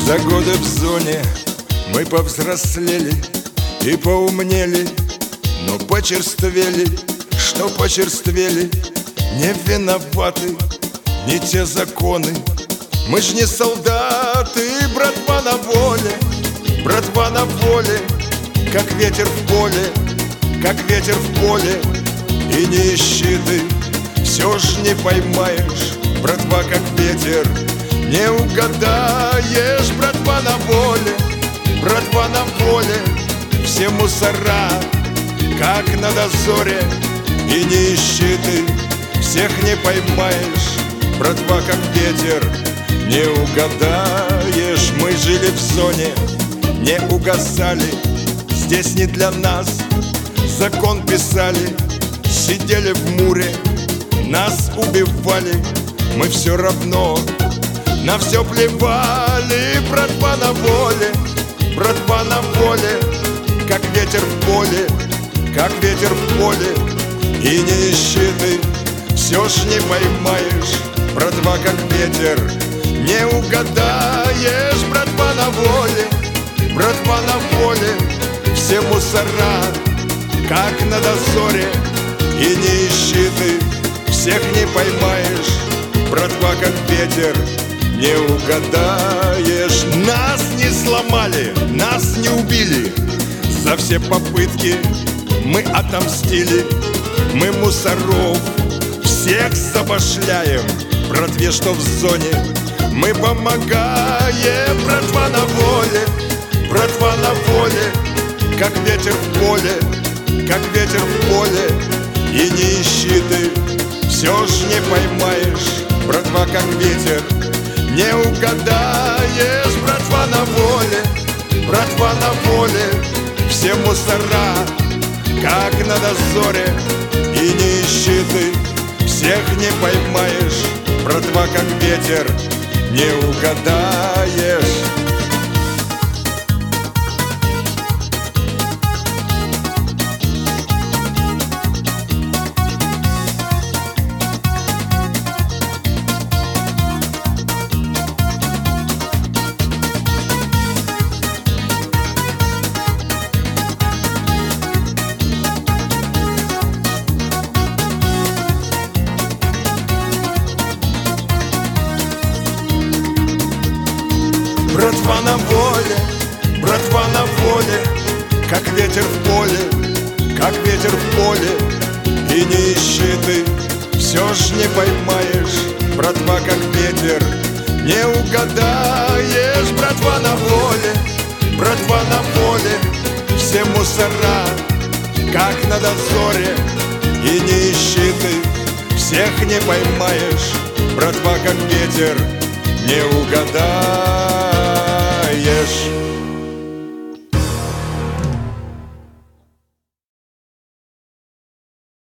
За годы в зоне мы повзрослели и поумнели, но почерствели, что почерствели. Не виноваты не те законы. Мы ж не солдаты, братва на воле, братва на воле, как ветер в поле, как ветер в поле. И не ищи ты, все ж не поймаешь, братва, как ветер. Не угадаешь, братва на воле, братва на воле. Все мусора, как на дозоре. И не ищи ты, всех не поймаешь, братва, как ветер. Не угадаешь, мы жили в зоне, не угасали. Здесь не для нас закон писали. Сидели в муре, нас убивали. Мы все равно на все плевали. Братва на воле, братва на воле, как ветер в поле, как ветер в поле. И не ищи ты, все ж не поймаешь, братва, как ветер. Не угадаешь, братва на воле, братва на воле. Все мусора, как на дозоре. И не ищи ты, всех не поймаешь, братва, как ветер. Не угадаешь. Нас не сломали, нас не убили. За все попытки мы отомстили. Мы мусоров всех забашляем, братве, что в зоне. Мы помогаем, братва на воле, братва на воле, как ветер в поле, как ветер в поле. И не ищи ты, все ж не поймаешь, братва, как ветер. Не угадаешь, братва на воле, братва на воле. Все мусора, как на дозоре. И не ищи ты, всех не поймаешь, братва, как ветер. Не угадаешь. Братва на воле, братва на воле, как ветер в поле, как ветер в поле. И не ищи ты, все ж не поймаешь, братва, как ветер. Не угадаешь, братва на воле, братва на воле. Все мусора, как на дозоре. И не ищи ты, всех не поймаешь, братва, как ветер. Не угадаешь.